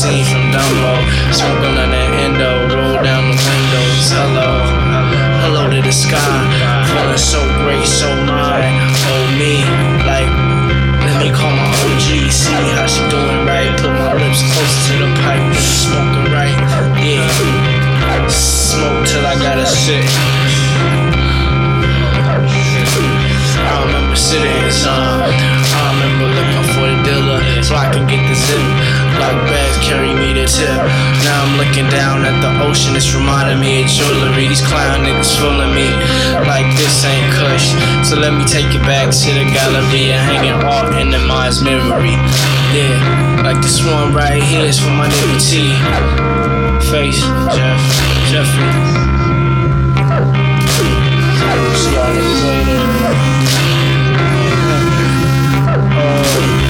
scene from Dumbo. Smoking on that endo, roll down the windows. Hello to the sky. Feeling so great, so mine. Oh me, like, let me call my OG. See how she doing right. Put my lips close to the pipe. Smoking right, yeah. Smoke till I gotta sit. I remember sitting in sun. I remember looking for the dealer so I can get the zip. Black bags carry me to tip. Now I'm looking down at the ocean. It's reminding me of jewelry. These clown niggas fooling me like this ain't Kush. So let me take you back to the gallery and hanging art in the mind's memory. Yeah, like this one right here is for my nigga T. Face, Jeffrey. See y'all niggas later.